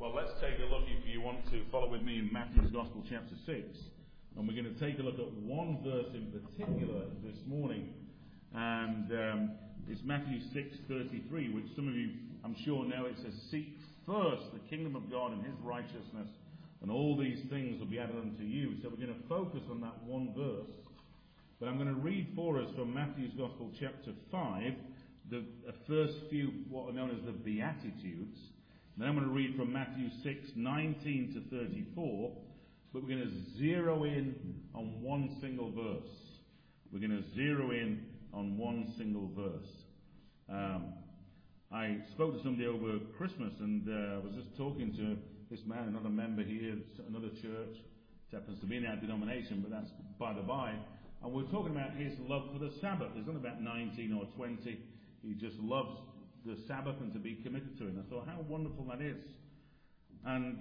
Well, let's take a look, if you want to follow with me, in Matthew's Gospel, chapter 6. And we're going to take a look at one verse in particular this morning. And it's Matthew 6:33, which some of you, I'm sure, know. It says, "Seek first the kingdom of God and his righteousness, and all these things will be added unto you." So we're going to focus on that one verse. But I'm going to read for us from Matthew's Gospel, chapter 5, the first few, what are known as the Beatitudes. Then I'm going to read from Matthew 6:19 to 34. But we're going to zero in on one single verse. We're going to zero in on one single verse. I spoke to somebody over Christmas, and I was just talking to this man, another member here, another church. It happens to be in our denomination, but that's by the by. And we're talking about his love for the Sabbath. He's only about 19 or 20. He just loves the Sabbath and to be committed to it. And I thought, how wonderful that is. And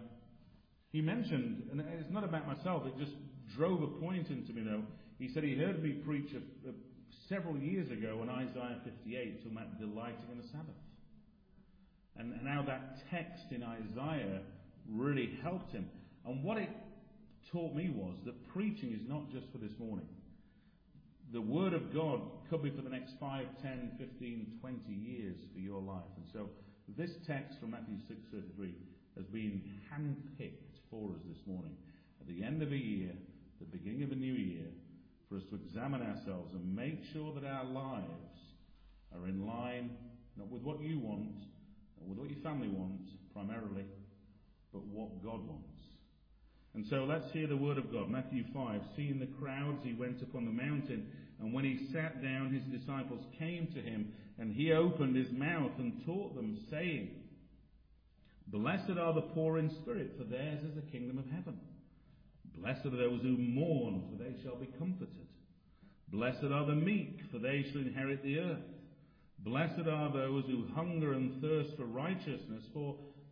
he mentioned, and it's not about myself, it just drove a point into me though. He said he heard me preach several years ago on Isaiah 58, talking about delighting in the Sabbath. And how that text in Isaiah really helped him. And what it taught me was that preaching is not just for this morning. The Word of God could be for the next 5, 10, 15, 20 years for your life. And so this text from Matthew 6:33 has been handpicked for us this morning. At the end of a year, the beginning of a new year, for us to examine ourselves and make sure that our lives are in line, not with what you want, not with what your family wants primarily, but what God wants. And so let's hear the word of God. Matthew 5, "Seeing the crowds, he went upon the mountain, and when he sat down, his disciples came to him, and he opened his mouth and taught them, saying, Blessed are the poor in spirit, for theirs is the kingdom of heaven. Blessed are those who mourn, for they shall be comforted. Blessed are the meek, for they shall inherit the earth. Blessed are those who hunger and thirst for righteousness, for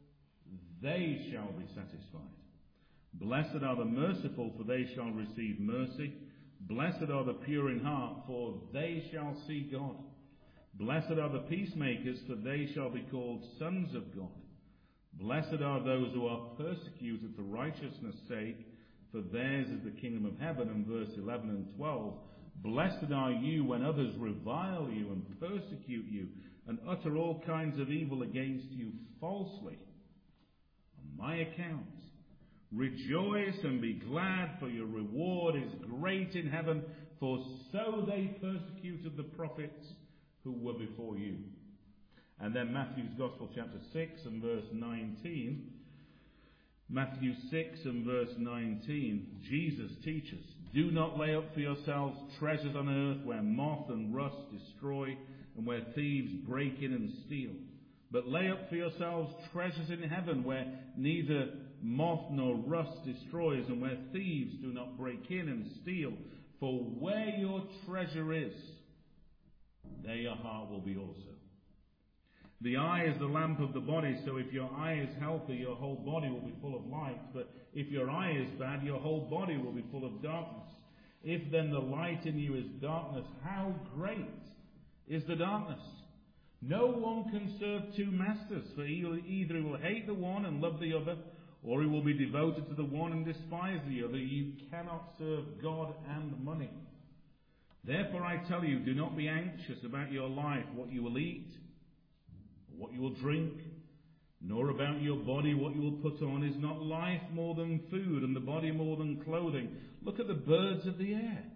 they shall be satisfied. Blessed are the merciful, for they shall receive mercy. Blessed are the pure in heart, for they shall see God. Blessed are the peacemakers, for they shall be called sons of God. Blessed are those who are persecuted for righteousness' sake, for theirs is the kingdom of heaven." And verse 11 and 12, "Blessed are you when others revile you and persecute you and utter all kinds of evil against you falsely on my account. Rejoice and be glad, for your reward is great in heaven, for so they persecuted the prophets who were before you." And then Matthew's Gospel, chapter 6 and verse 19. Matthew 6 and verse 19, Jesus teaches, "Do not lay up for yourselves treasures on earth where moth and rust destroy and where thieves break in and steal. But lay up for yourselves treasures in heaven where neither moth nor rust destroys and where thieves do not break in and steal. For where your treasure is, there your heart will be also. The eye is the lamp of the body, so if your eye is healthy, your whole body will be full of light. But if your eye is bad, your whole body will be full of darkness. If then the light in you is darkness, how great is the darkness? No one can serve two masters, for either he will hate the one and love the other, or he will be devoted to the one and despise the other. You cannot serve God and money. Therefore I tell you, do not be anxious about your life, what you will eat, what you will drink, nor about your body what you will put on. Is not life more than food, and the body more than clothing? Look at the birds of the air.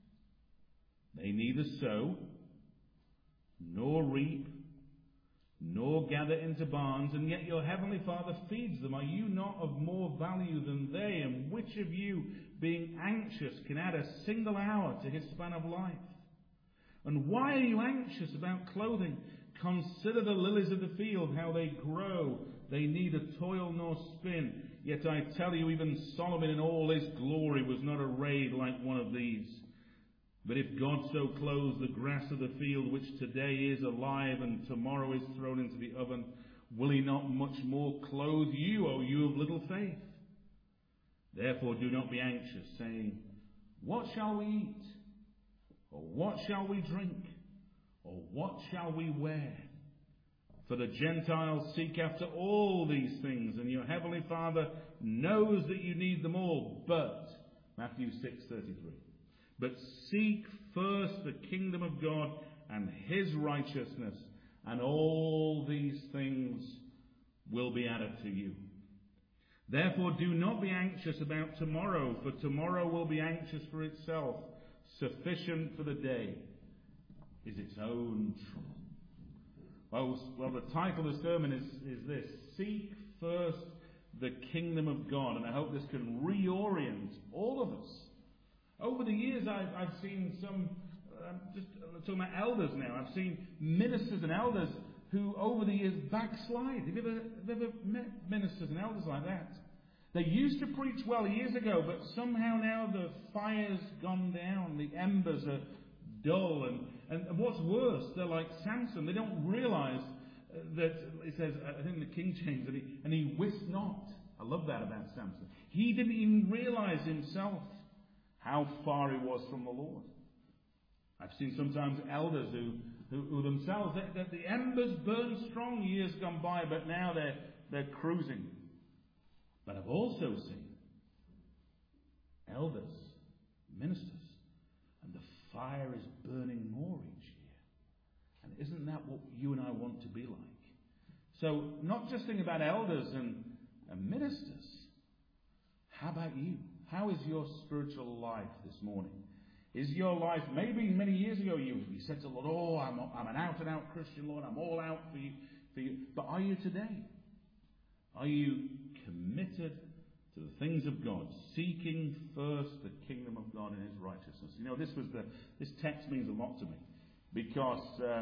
They neither sow, nor reap, nor gather into barns, and yet your heavenly Father feeds them. Are you not of more value than they? And which of you, being anxious, can add a single hour to his span of life? And why are you anxious about clothing? Consider the lilies of the field, how they grow. They neither toil nor spin. Yet I tell you, even Solomon in all his glory was not arrayed like one of these. But if God so clothes the grass of the field, which today is alive and tomorrow is thrown into the oven, will he not much more clothe you, O you of little faith? Therefore do not be anxious, saying, What shall we eat? Or what shall we drink? Or what shall we wear? For the Gentiles seek after all these things, and your heavenly Father knows that you need them all. But, Matthew 6:33, but seek first the kingdom of God and his righteousness, and all these things will be added to you. Therefore do not be anxious about tomorrow, for tomorrow will be anxious for itself. Sufficient for the day is its own trouble. Well, the title of the sermon is this: Seek first the kingdom of God. And I hope this can reorient all of us. Over the years, I've seen some, just talking about elders now, I've seen ministers and elders who over the years backslide. Have you ever met ministers and elders like that? They used to preach well years ago, but somehow now the fire's gone down, the embers are dull, and what's worse, they're like Samson. They don't realize that, it says, I think in the King James, and he wist not. I love that about Samson. He didn't even realize himself how far he was from the Lord. I've seen sometimes elders who themselves, that the embers burn strong years gone by, but now they're cruising. But I've also seen elders, ministers, and the fire is burning more each year. And isn't that what you and I want to be like? So, not just think about elders and ministers. How about you? How is your spiritual life this morning? Is your life, maybe many years ago you said to the Lord, oh, I'm an out-and-out Christian, Lord, I'm all out for you. But are you today? Are you committed to the things of God, seeking first the kingdom of God and his righteousness? You know, this text means a lot to me, because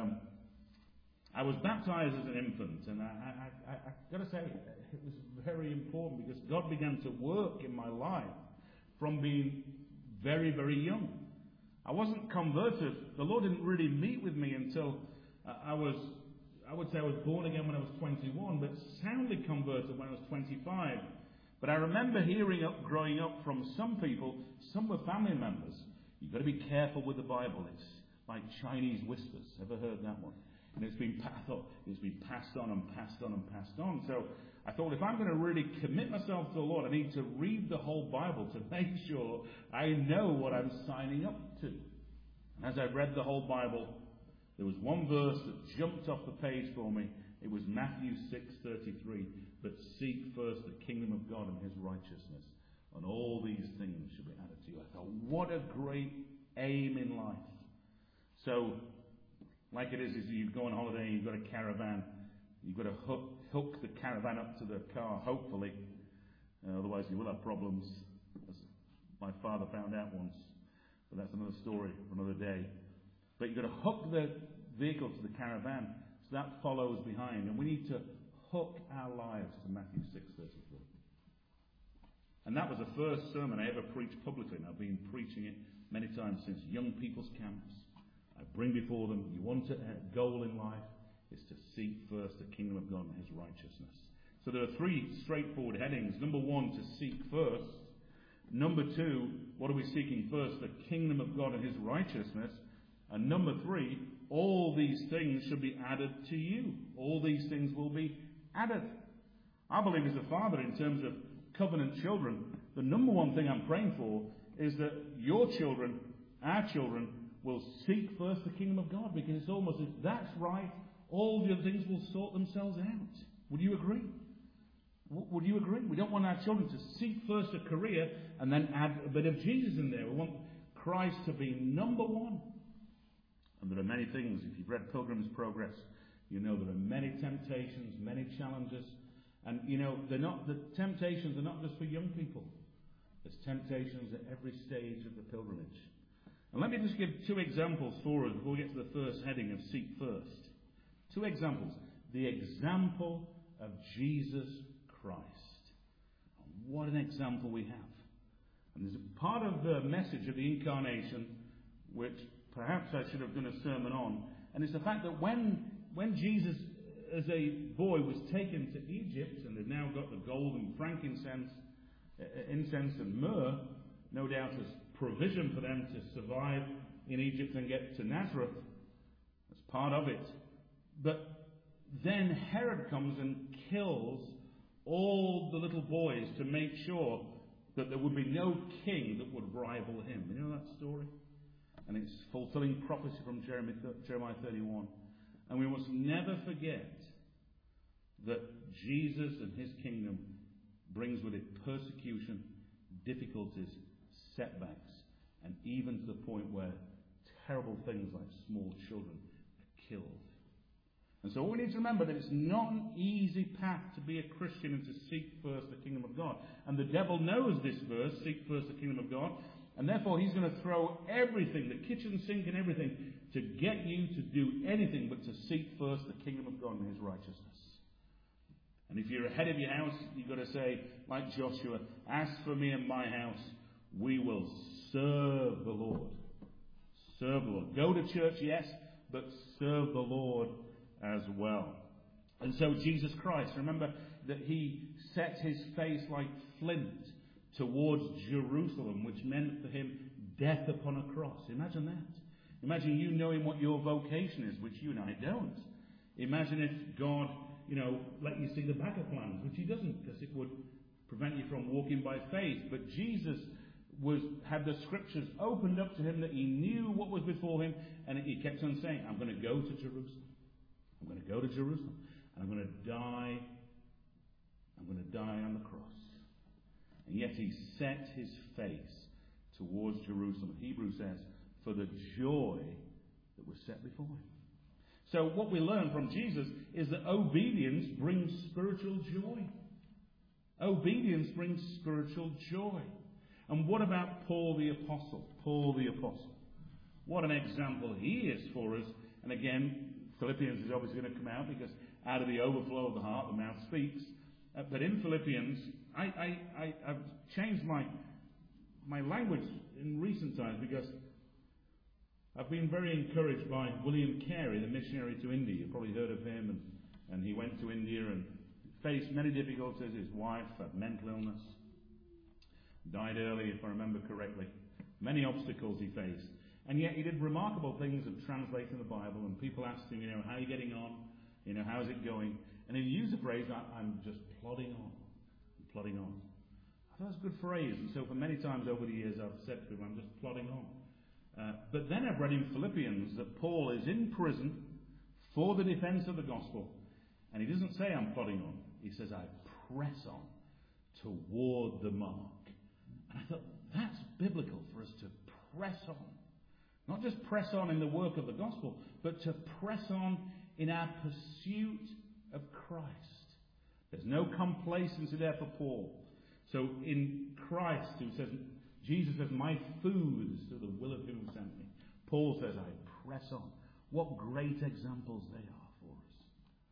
I was baptized as an infant, and I've got to say, it was very important, because God began to work in my life from being very, very young. I wasn't converted. The Lord didn't really meet with me until I would say I was born again when I was 21, but soundly converted when I was 25. But I remember growing up from some people, some were family members. You've got to be careful with the Bible. It's like Chinese whispers. Ever heard that one? And it's been passed on and passed on and passed on. So I thought, if I'm going to really commit myself to the Lord, I need to read the whole Bible to make sure I know what I'm signing up to. And as I read the whole Bible, there was one verse that jumped off the page for me. It was Matthew 6:33. But seek first the kingdom of God and his righteousness, and all these things should be added to you. I thought, what a great aim in life. So, like it is you go on holiday and you've got a caravan. You've got to hook the caravan up to the car, hopefully. Otherwise you will have problems, as my father found out once. But that's another story for another day. But you've got to hook the vehicle to the caravan, so that follows behind. And we need to hook our lives to Matthew 6:33. And that was the first sermon I ever preached publicly, and I've been preaching it many times since young people's camps. I bring before them, you want a goal in life, is to seek first the kingdom of God and his righteousness. So there are three straightforward headings. Number one, to seek first. Number two, what are we seeking first? The kingdom of God and his righteousness. And number three, all these things should be added to you. All these things will be added. I believe as a father, in terms of covenant children, the number one thing I'm praying for is that your children, our children, will seek first the kingdom of God, because it's almost, if that's right, all the other things will sort themselves out. Would you agree? Would you agree? We don't want our children to seek first a career and then add a bit of Jesus in there. We want Christ to be number one. And there are many things. If you've read Pilgrim's Progress, you know there are many temptations, many challenges. And, you know, the temptations are not just for young people. There's temptations at every stage of the pilgrimage. And let me just give two examples for us before we get to the first heading of seek first. Two examples. The example of Jesus Christ. What an example we have. And there's a part of the message of the incarnation which perhaps I should have done a sermon on. And it's the fact that when Jesus, as a boy, was taken to Egypt, and they've now got the gold and frankincense, incense and myrrh, no doubt as provision for them to survive in Egypt and get to Nazareth. That's part of it. But then Herod comes and kills all the little boys to make sure that there would be no king that would rival him. You know that story? And it's fulfilling prophecy from Jeremiah 31. And we must never forget that Jesus and his kingdom brings with it persecution, difficulties, setbacks, and even to the point where terrible things like small children are killed. And so we need to remember that it's not an easy path to be a Christian and to seek first the kingdom of God. And the devil knows this verse, seek first the kingdom of God, and therefore he's going to throw everything, the kitchen sink and everything, to get you to do anything but to seek first the kingdom of God and his righteousness. And if you're ahead of your house, you've got to say, like Joshua, as for me and my house, we will serve the Lord. Serve the Lord. Go to church, yes, but serve the Lord as well. And so Jesus Christ, remember that he set his face like flint towards Jerusalem, which meant for him death upon a cross. Imagine that. Imagine you knowing what your vocation is, which you and I don't. Imagine if God, let you see the backup plans, which he doesn't, because it would prevent you from walking by faith. But Jesus had the scriptures opened up to him, that he knew what was before him, and he kept on saying, I'm going to go to Jerusalem. I'm going to go to Jerusalem, and I'm going to die. I'm going to die on the cross. And yet he set his face towards Jerusalem. Hebrews says, for the joy that was set before him. So what we learn from Jesus is that obedience brings spiritual joy. Obedience brings spiritual joy. And what about Paul the Apostle? Paul the Apostle. What an example he is for us. And again, Philippians is obviously going to come out, because out of the overflow of the heart, the mouth speaks. But in Philippians, I've changed my language in recent times, because I've been very encouraged by William Carey, the missionary to India. You've probably heard of him. And he went to India and faced many difficulties. His wife had mental illness. Died early, if I remember correctly. Many obstacles he faced. And yet he did remarkable things of translating the Bible, and people asked him, how are you getting on? How's it going? And he used the phrase, I'm just plodding on. I'm plodding on. I thought it was a good phrase, and so for many times over the years I've said to him, I'm just plodding on. But then I've read in Philippians that Paul is in prison for the defense of the gospel, and he doesn't say I'm plodding on. He says I press on toward the mark. And I thought, that's biblical for us to press on. Not just press on in the work of the gospel, but to press on in our pursuit of Christ. There's no complacency there for Paul. So in Christ, Jesus says, my food is to the will of him who sent me. Paul says, I press on. What great examples they are for us.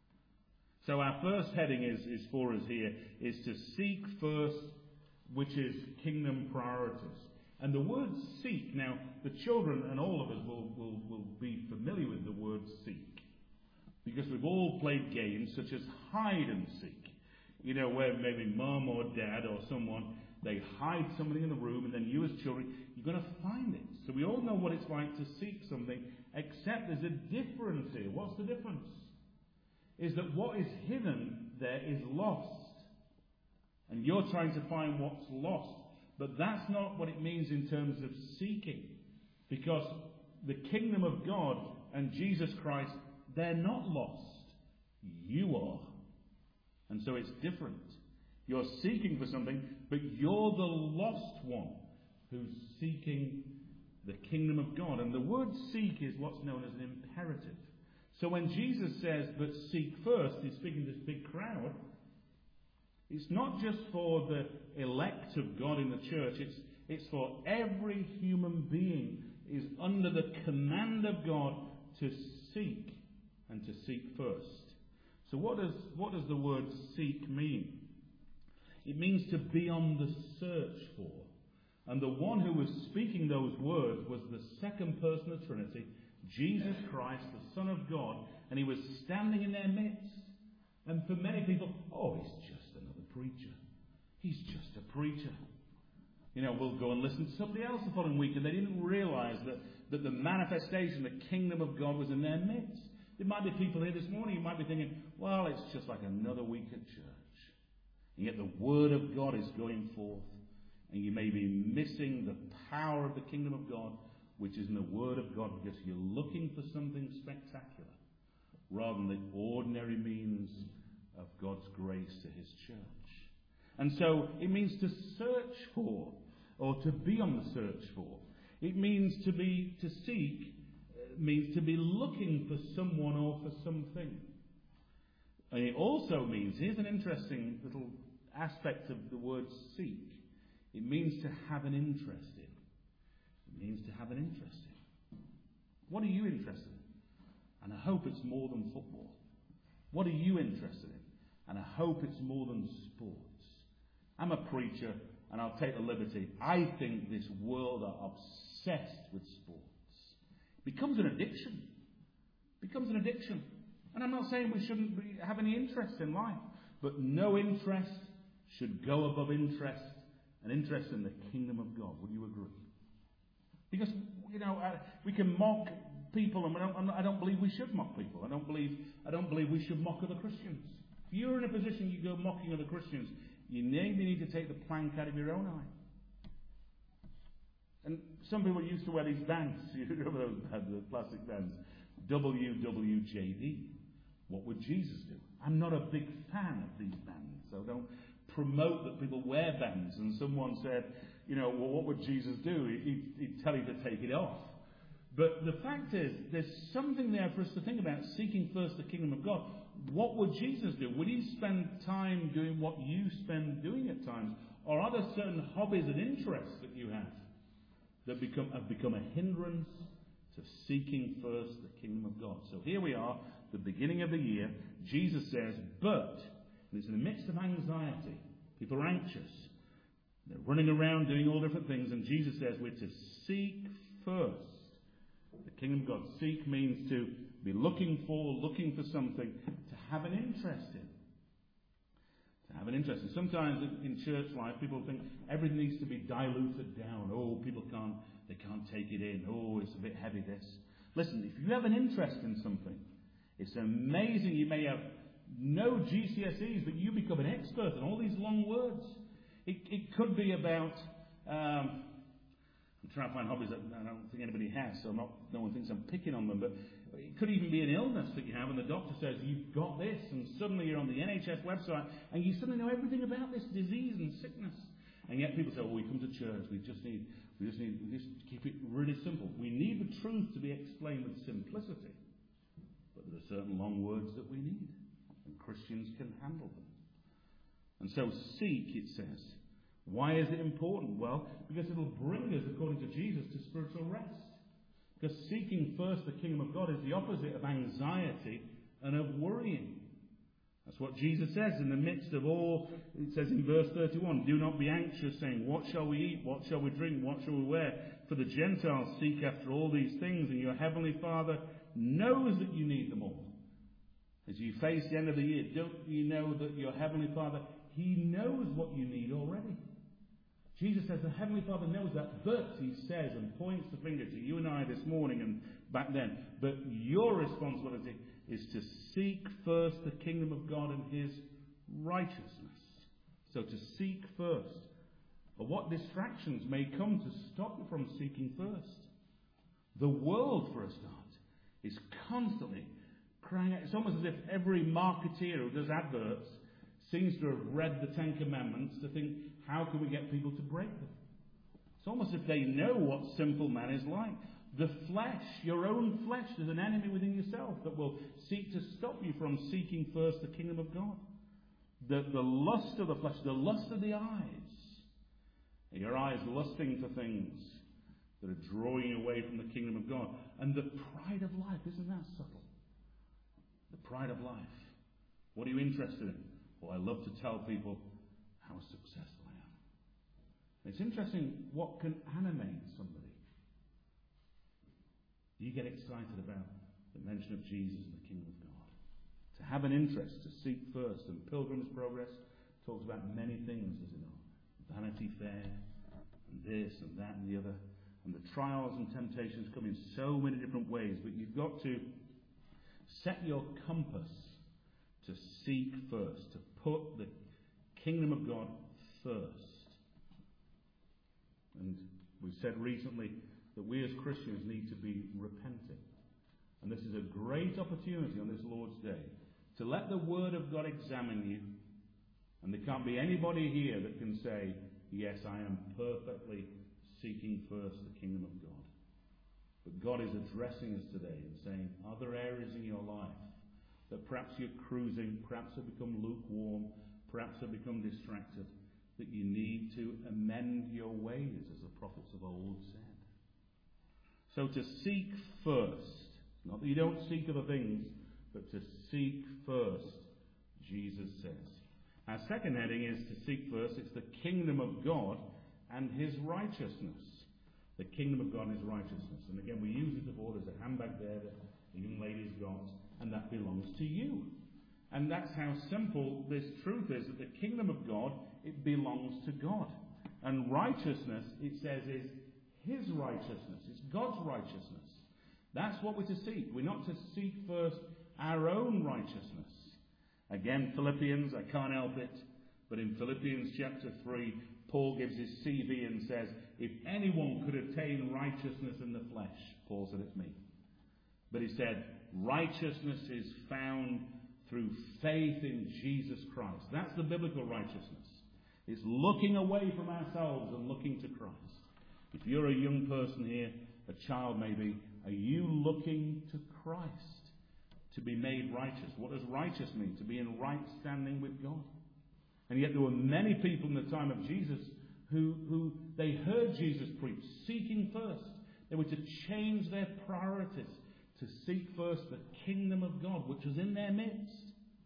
So our first heading is for us here, is to seek first, which is kingdom priorities. And the word seek, now the children and all of us will be familiar with the word seek, because we've all played games such as hide and seek. Where maybe mum or dad or someone, they hide something in the room, and then you as children, you're going to find it. So we all know what it's like to seek something, except there's a difference here. What's the difference? Is that what is hidden there is lost. And you're trying to find what's lost. But that's not what it means in terms of seeking. Because the kingdom of God and Jesus Christ, they're not lost. You are. And so it's different. You're seeking for something, but you're the lost one who's seeking the kingdom of God. And the word seek is what's known as an imperative. So when Jesus says, but seek first, he's speaking to this big crowd. It's not just for the elect of God in the church. It's for every human being is under the command of God to seek, and to seek first. So what does the word seek mean? It means to be on the search for. And the one who was speaking those words was the second person of the Trinity, Jesus Christ, the Son of God, and he was standing in their midst. And for many people, he's just another preacher. He's just a preacher. We'll go and listen to somebody else the following week, and they didn't realize that the manifestation, the kingdom of God was in their midst. There might be people here this morning, you might be thinking, well, it's just like another week at church. And yet the Word of God is going forth. And you may be missing the power of the kingdom of God, which is in the Word of God, because you're looking for something spectacular rather than the ordinary means of God's grace to His church. And so it means to search for, or to be on the search for. It means to seek, means to be looking for someone or for something. And it also means, here's an interesting little aspect of the word seek. It means to have an interest in. It means to have an interest in. What are you interested in? And I hope it's more than football. What are you interested in? And I hope it's more than sports. I'm a preacher, and I'll take the liberty. I think this world are obsessed with sports. It becomes an addiction. It becomes an addiction. And I'm not saying we shouldn't have any interest in life, but no interest should go above interest, an interest in the kingdom of God. Would you agree? Because, we can mock people, and I don't believe we should mock people. I don't believe we should mock other Christians. If you're in a position you go mocking other Christians, you maybe need to take the plank out of your own eye. And some people used to wear these bands. You remember those bands, the plastic bands? WWJD. What would Jesus do? I'm not a big fan of these bands, so don't promote that people wear bands. And someone said, well, what would Jesus do? He'd tell you to take it off. But the fact is, there's something there for us to think about, seeking first the kingdom of God. What would Jesus do? Would he spend time doing what you spend doing at times? Or are there certain hobbies and interests that you have that have become a hindrance to seeking first the kingdom of God? So here we are, the beginning of the year. Jesus says, but, and it's in the midst of anxiety. People are anxious. They're running around doing all different things. And Jesus says we're to seek first the kingdom of God. Seek means to be looking for something, to have an interest in. To have an interest in. Sometimes in church life, people think everything needs to be diluted down. Oh, they can't take it in. Oh, it's a bit heavy, this. Listen, if you have an interest in something, it's amazing. You may have no GCSEs, but you become an expert in all these long words. It could be about... I'm trying to find hobbies that I don't think anybody has, so no one thinks I'm picking on them, but it could even be an illness that you have, and the doctor says, you've got this, and suddenly you're on the NHS website, and you suddenly know everything about this disease and sickness. And yet people say, we come to church, we just keep it really simple. We need the truth to be explained with simplicity. But there are certain long words that we need, and Christians can handle them. And so seek, it says. Why is it important? Well, because it'll bring us, according to Jesus, to spiritual rest. Because seeking first the kingdom of God is the opposite of anxiety and of worrying. That's what Jesus says in the midst of all. It says in verse 31, do not be anxious, saying, what shall we eat? What shall we drink? What shall we wear? For the Gentiles seek after all these things, and your heavenly Father knows that you need them all. As you face the end of the year, don't you know that your heavenly Father, He knows what you need already? Jesus says the Heavenly Father knows that, but He says and points the finger to you and I this morning and back then. But your responsibility is to seek first the kingdom of God and His righteousness. So to seek first. But what distractions may come to stop you from seeking first? The world, for a start, is constantly crying out. It's almost as if every marketeer who does adverts seems to have read the Ten Commandments to think, how can we get people to break them? It's almost as if they know what sinful man is like. The flesh, your own flesh, is an enemy within yourself that will seek to stop you from seeking first the kingdom of God. The lust of the flesh, the lust of the eyes. Your eyes lusting for things that are drawing you away from the kingdom of God. And the pride of life, isn't that subtle? The pride of life. What are you interested in? Well, I love to tell people how successful I am. It's interesting what can animate somebody. Do you get excited about the mention of Jesus and the kingdom of God? To have an interest, to seek first. And Pilgrim's Progress talks about many things, does it not? Vanity Fair, and this and that and the other. And the trials and temptations come in so many different ways. But you've got to Set your compass to seek first, to put the kingdom of God first. And we've said recently that we as Christians need to be repenting. And this is a great opportunity on this Lord's Day to let the Word of God examine you. And there can't be anybody here that can say, yes, I am perfectly seeking first the kingdom of God. But God is addressing us today and saying, are there areas in your life that perhaps you're cruising, perhaps have become lukewarm, perhaps have become distracted, that you need to amend your ways, as the prophets of old said. So to seek first, not that you don't seek other things, but to seek first, Jesus says. Our second heading is to seek first. It's the kingdom of God and his righteousness. The kingdom of God and his righteousness. And again, we use it before. There's a handbag there that the young lady's got, and that belongs to you. And that's how simple this truth is, that the kingdom of God, it belongs to God. And righteousness, it says, is his righteousness. It's God's righteousness. That's what we're to seek. We're not to seek first our own righteousness. Again, Philippians, I can't help it, but in Philippians chapter 3, Paul gives his CV and says, if anyone could attain righteousness in the flesh, Paul said, it's me. But he said, righteousness is found through faith in Jesus Christ. That's the biblical righteousness. It's looking away from ourselves and looking to Christ. If you're a young person here, a child maybe, are you looking to Christ to be made righteous? What does righteous mean? To be in right standing with God. And yet there were many people in the time of Jesus who they heard Jesus preach, seeking first. They were to change their priorities to seek first the kingdom of God, which was in their midst.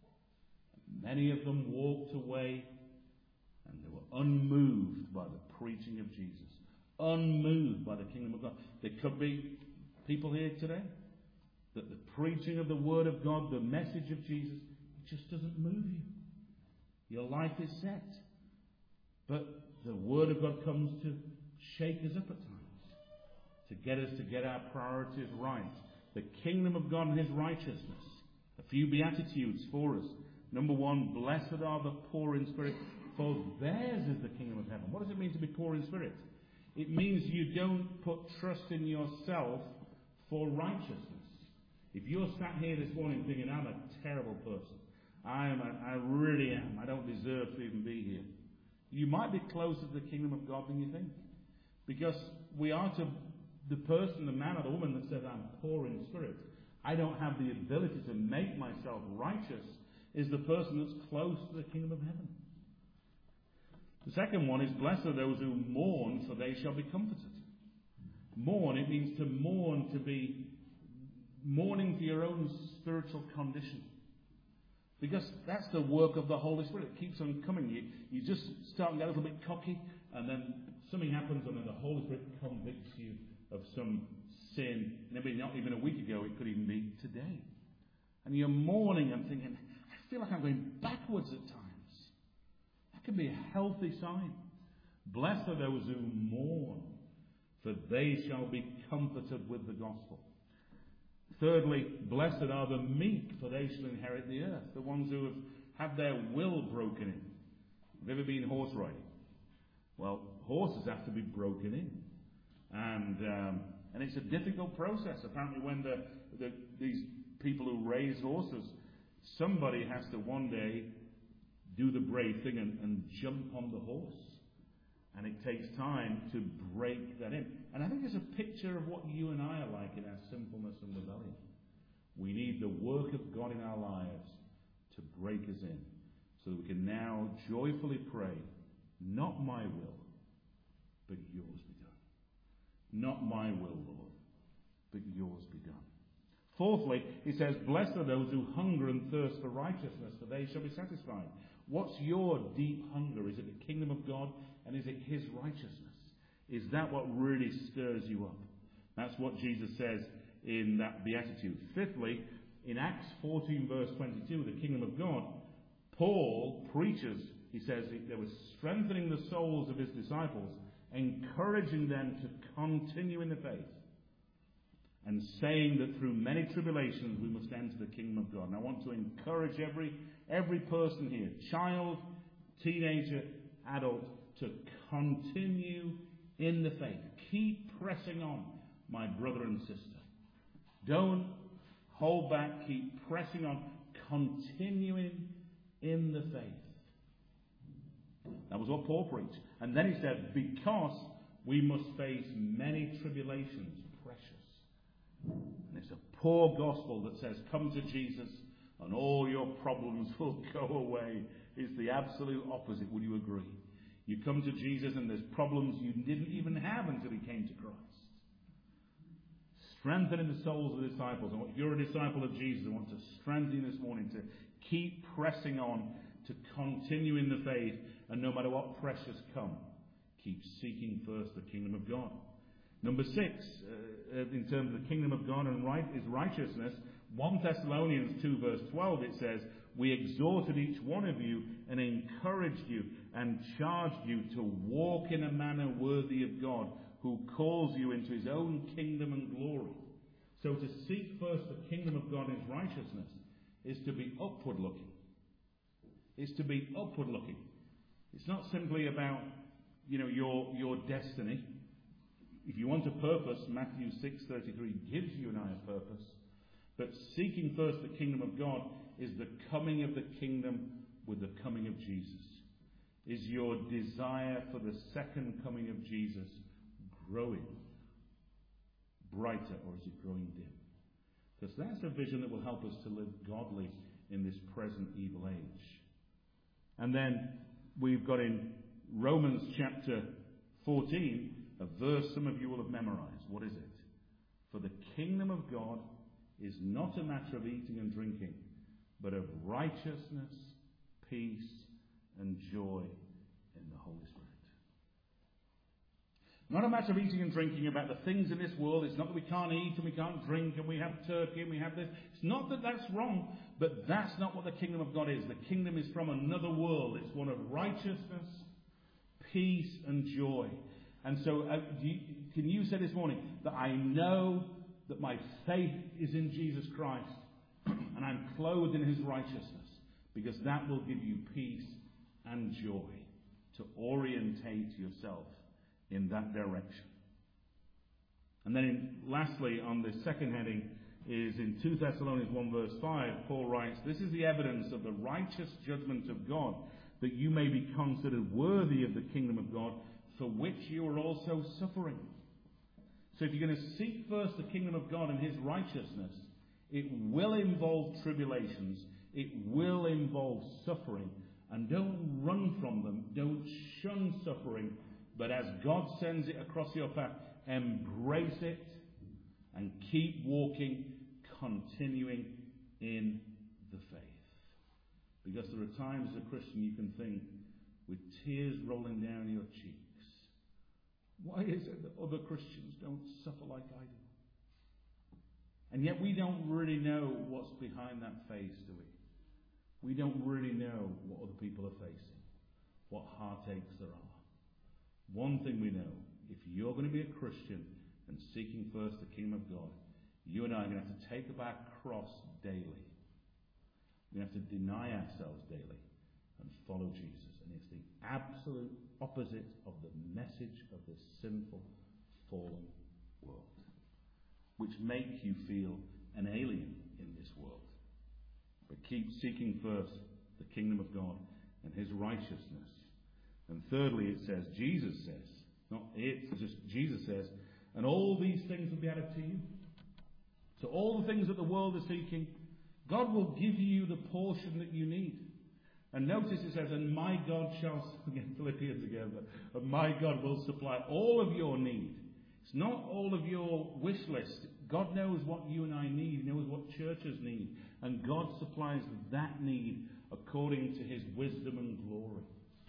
Many of them walked away and they were unmoved by the preaching of Jesus, unmoved by the kingdom of God. There could be people here today that the preaching of the Word of God, the message of Jesus, it just doesn't move you. Your life is set. But the Word of God comes to shake us up at times, to get our priorities right. The kingdom of God and his righteousness. A few beatitudes for us. Number one, blessed are the poor in spirit, for theirs is the kingdom of heaven. What does it mean to be poor in spirit? It means you don't put trust in yourself for righteousness. If you're sat here this morning thinking, I'm a terrible person, I really am, I don't deserve to even be here, you might be closer to the kingdom of God than you think. Because we are to the person, the man or the woman that says, I'm poor in spirit, I don't have the ability to make myself righteous, is the person that's close to the kingdom of heaven. The second one is, blessed are those who mourn, for they shall be comforted. Mourn, it means to mourn, to be mourning for your own spiritual condition. Because that's the work of the Holy Spirit. It keeps on coming. You just start to get a little bit cocky, and then something happens, and then the Holy Spirit convicts you of some sin. Maybe not even a week ago, it could even be today. And you're mourning and thinking, I feel like I'm going backwards at times. That can be a healthy sign. Blessed are those who mourn, for they shall be comforted with the gospel. Thirdly, blessed are the meek, for they shall inherit the earth. The ones who have had their will broken in. Have you ever been horse riding? Well, horses have to be broken in. And it's a difficult process. Apparently when these people who raise horses, somebody has to one day do the brave thing and jump on the horse. And it takes time to break that in. And I think it's a picture of what you and I are like in our sinfulness and rebellion. We need the work of God in our lives to break us in, so that we can now joyfully pray, not my will, but yours be done. Not my will, Lord, but yours be done. Fourthly, he says, blessed are those who hunger and thirst for righteousness, for they shall be satisfied. What's your deep hunger? Is it the kingdom of God? And is it his righteousness? Is that what really stirs you up? That's what Jesus says in that beatitude. Fifthly, in Acts 14 verse 22, the kingdom of God, Paul preaches, he says they were strengthening the souls of his disciples, encouraging them to continue in the faith. and saying that through many tribulations we must enter the kingdom of God. And I want to encourage every person here, child, teenager, adult, to continue in the faith. Keep pressing on, my brother and sister. Don't hold back. Keep pressing on, continuing in the faith. That was what Paul preached. And then he said, because we must face many tribulations, precious. And it's a poor gospel that says, come to Jesus and all your problems will go away. It's the absolute opposite. Would you agree? You come to Jesus and there's problems you didn't even have until he came to Christ. Strengthening the souls of the disciples. If you're a disciple of Jesus, I want to strengthen you this morning to keep pressing on, to continue in the faith, and no matter what pressures come, keep seeking first the kingdom of God. Number 6, in terms of the kingdom of God and his righteousness, 1 Thessalonians 2 verse 12, it says, we exhorted each one of you and encouraged you and charged you to walk in a manner worthy of God, who calls you into his own kingdom and glory. So to seek first the kingdom of God and his righteousness is to be upward looking. It's to be upward looking. It's not simply about, your destiny. If you want a purpose, Matthew 6:33 gives you and I a purpose. But seeking first the kingdom of God is the coming of the kingdom with the coming of Jesus. Is your desire for the second coming of Jesus growing brighter, or is it growing dim? Because that's a vision that will help us to live godly in this present evil age. And then we've got in Romans chapter 14 a verse some of you will have memorized. What is it? For the kingdom of God is not a matter of eating and drinking, but of righteousness, peace, and joy in the Holy Spirit. Not a matter of eating and drinking about the things in this world. It's not that we can't eat and we can't drink and we have turkey and we have this. It's not that that's wrong, but that's not what the kingdom of God is. The kingdom is from another world. It's one of righteousness, peace, and joy. And so can you say this morning that I know that my faith is in Jesus Christ and I'm clothed in his righteousness, because that will give you peace and joy to orientate yourself in that direction. And then lastly, on the second heading, is in 2 Thessalonians 1 verse 5, Paul writes, this is the evidence of the righteous judgment of God, that you may be considered worthy of the kingdom of God, for which you are also suffering. So if you're going to seek first the kingdom of God and his righteousness, it will involve tribulations, it will involve suffering, and don't run from them, don't shun suffering, but as God sends it across your path, embrace it and keep walking, continuing in the faith. Because there are times as a Christian you can think, with tears rolling down your cheeks, why is it that other Christians don't suffer like I do? And yet we don't really know what's behind that face, do we? We don't really know what other people are facing, what heartaches there are. One thing we know, if you're going to be a Christian and seeking first the kingdom of God, you and I are going to have to take up our cross daily. We have to deny ourselves daily and follow Jesus. And it's the absolute opposite of the message of this sinful, fallen world, which make you feel an alien in this world. But keep seeking first the kingdom of God and his righteousness. And thirdly, it says, Jesus says, not it, just Jesus says, and all these things will be added to you. So all the things that the world is seeking, God will give you the portion that you need. And notice it says, and my God shall, again Philippians again, but my God will supply all of your need. It's not all of your wish list. God knows what you and I need. He knows what churches need. And God supplies that need according to his wisdom and glory.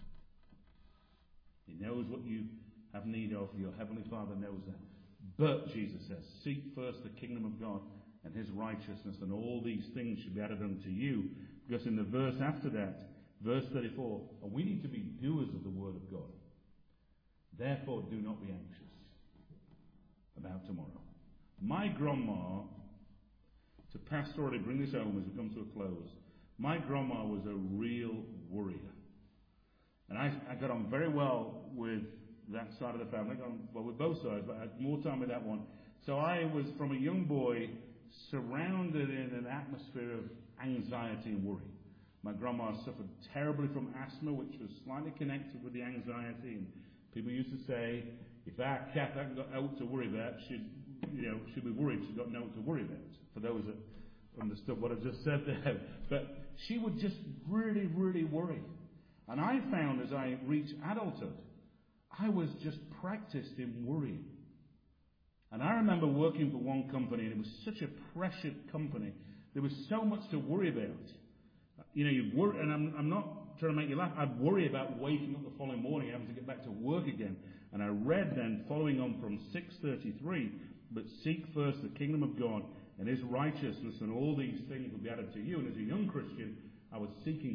He knows what you have need of. Your heavenly Father knows that. But, Jesus says, seek first the kingdom of God and his righteousness, and all these things should be added unto you. Because in the verse after that, verse 34, and we need to be doers of the word of God. Therefore, do not be anxious about tomorrow. My grandma, to pastorally bring this home as we come to a close, my grandma was a real worrier. And I got on very well with that side of the family. I got on well with both sides, but I had more time with that one. So I was, from a young boy, surrounded in an atmosphere of anxiety and worry. My grandma suffered terribly from asthma, which was slightly connected with the anxiety. And people used to say, if our cat hasn't got out to worry about, she'd be worried she's got no to worry about. For those that understood what I just said there. But she would just really, really worry. And I found as I reached adulthood, I was just practiced in worrying. And I remember working for one company, and it was such a pressured company. There was so much to worry about. You worry, and I'm not trying to make you laugh. I'd worry about waking up the following morning, having to get back to work again. And I read then, following on from 6:33, but seek first the kingdom of God and His righteousness, and all these things will be added to you. And as a young Christian, I was seeking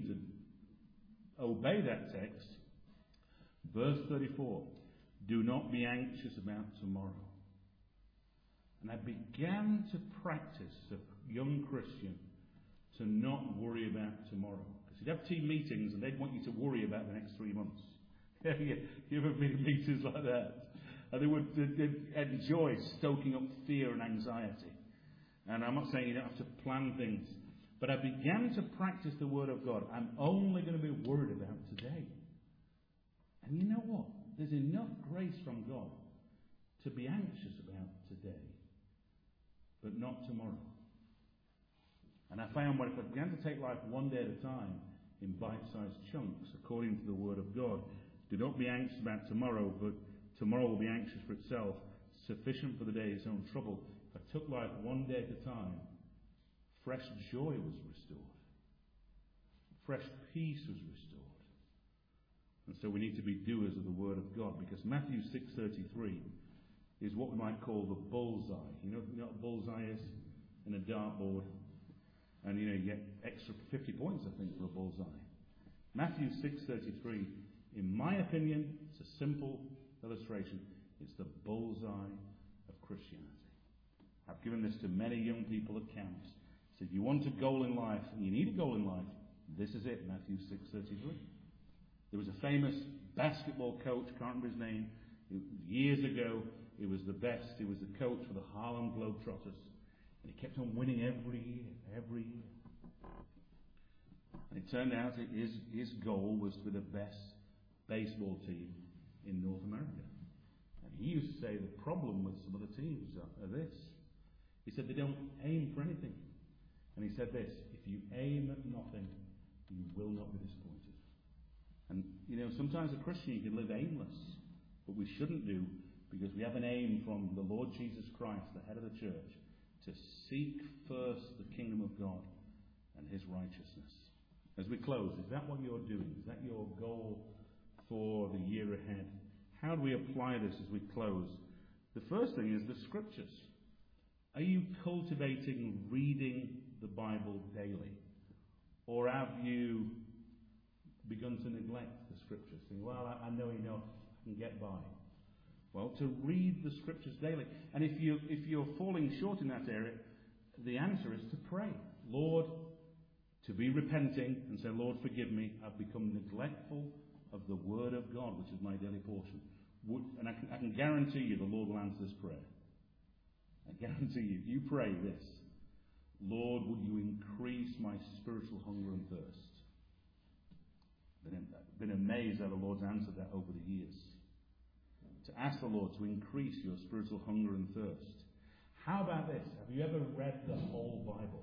to obey that text. Verse 34, do not be anxious about tomorrow. And I began to practice, a young Christian, to not worry about tomorrow. Because you'd have team meetings and they'd want you to worry about the next 3 months. You ever been in meetings like that? And they'd enjoy stoking up fear and anxiety. And I'm not saying you don't have to plan things. But I began to practice the Word of God. I'm only going to be worried about today. And you know what? There's enough grace from God to be anxious about today, but not tomorrow. And I found when I began to take life one day at a time in bite-sized chunks, according to the Word of God, do not be anxious about tomorrow, but tomorrow will be anxious for itself. Sufficient for the day is its own trouble. If I took life one day at a time, fresh joy was restored. Fresh peace was restored. And so we need to be doers of the Word of God, because Matthew 6:33 is what we might call the bullseye. You know what a bullseye is? In a dartboard. And you get extra 50 points, I think, for a bullseye. Matthew 6:33, in my opinion, it's a simple illustration. It's the bullseye of Christianity. I've given this to many young people at camps. So if you want a goal in life, and you need a goal in life, this is it, Matthew 6:33. There was a famous basketball coach, can't remember his name, years ago. He was the best. He was the coach for the Harlem Globetrotters. And he kept on winning every year. And it turned out that his goal was to be the best baseball team in North America. And he used to say the problem with some of the teams are this. He said they don't aim for anything. And he said this, if you aim at nothing, you will not be disappointed. And, sometimes a Christian, you can live aimless. But we shouldn't do, because we have an aim from the Lord Jesus Christ, the head of the church, to seek first the kingdom of God and His righteousness. As we close, is that what you're doing? Is that your goal for the year ahead? How do we apply this as we close? The first thing is the Scriptures. Are you cultivating reading the Bible daily? Or have you begun to neglect the Scriptures? Think, well, I know enough, I can get by. Well, to read the Scriptures daily. And if you're falling short in that area, the answer is to pray. Lord, to be repenting and say, Lord, forgive me. I've become neglectful of the Word of God, which is my daily portion. And I can guarantee you the Lord will answer this prayer. I guarantee you, if you pray this, Lord, would you increase my spiritual hunger and thirst? I've been amazed how the Lord's answered that over the years. To ask the Lord to increase your spiritual hunger and thirst. How about this? Have you ever read the whole Bible?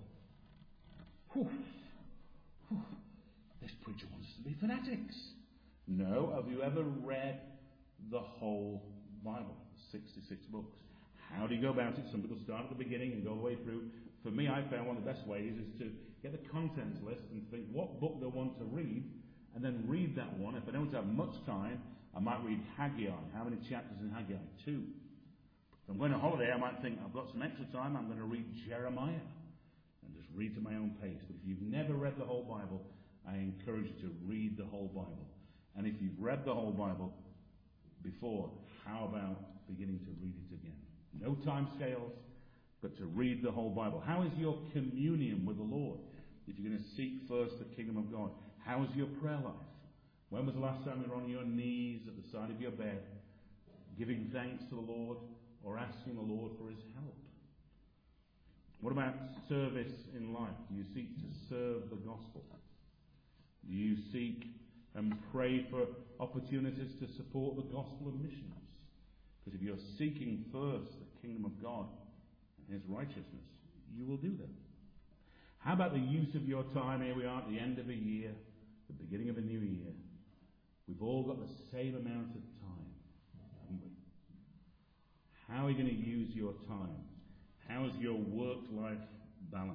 This preacher wants us to be fanatics. No, have you ever read the whole Bible? 66 books. How do you go about it? Some people start at the beginning and go all the way through. For me, I found one of the best ways is to get the contents list and think what book they want to read, and then read that one. If I don't have much time, I might read Haggai. How many chapters in Haggai? 2. If I'm going on holiday, I might think, I've got some extra time, I'm going to read Jeremiah. And just read to my own pace. But if you've never read the whole Bible, I encourage you to read the whole Bible. And if you've read the whole Bible before, how about beginning to read it again? No time scales. but to read the whole Bible. How is your communion with the Lord? If you're going to seek first the kingdom of God. How is your prayer life? When was the last time you were on your knees at the side of your bed, giving thanks to the Lord or asking the Lord for his help? What about service in life? Do you seek to serve the gospel? Do you seek and pray for opportunities to support the gospel of missions? Because if you're seeking first the kingdom of God and his righteousness, you will do that. How about the use of your time? Here we are at the end of a year, the beginning of a new year. We've all got the same amount of time, haven't we? How are you going to use your time? How is your work-life balance?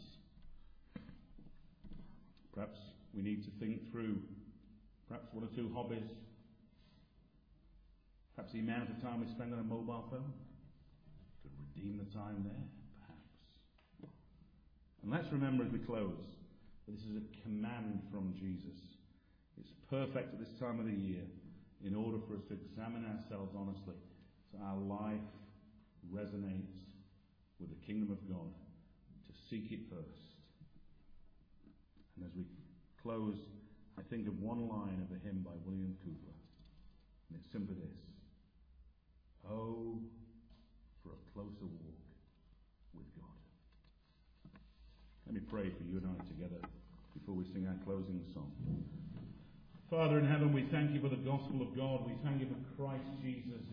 Perhaps we need to think through perhaps one or two hobbies. Perhaps the amount of time we spend on a mobile phone. Could redeem the time there, perhaps. And let's remember as we close that this is a command from Jesus. It's perfect at this time of the year in order for us to examine ourselves honestly so our life resonates with the kingdom of God, to seek it first. And as we close, I think of one line of a hymn by William Cooper, and it's simply this: oh, for a closer walk with God. Let me pray for you and I together before we sing our closing song. Father in heaven, we thank you for the gospel of God. We thank you for Christ Jesus,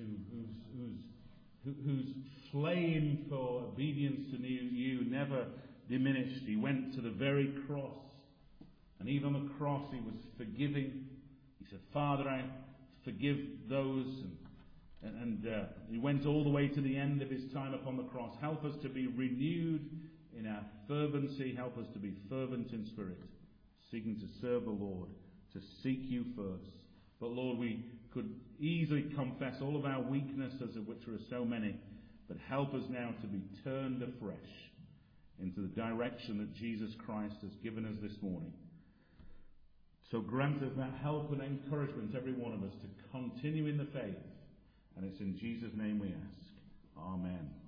whose flame for obedience to you never diminished. He went to the very cross, and even on the cross he was forgiving. He said, Father, I forgive those, and he went all the way to the end of his time upon the cross. Help us to be renewed in our fervency. Help us to be fervent in spirit, seeking to serve the Lord, to seek you first. But Lord, we could easily confess all of our weaknesses, of which there are so many, but help us now to be turned afresh into the direction that Jesus Christ has given us this morning. So grant us that help and encouragement, every one of us, to continue in the faith. And it's in Jesus' name we ask. Amen.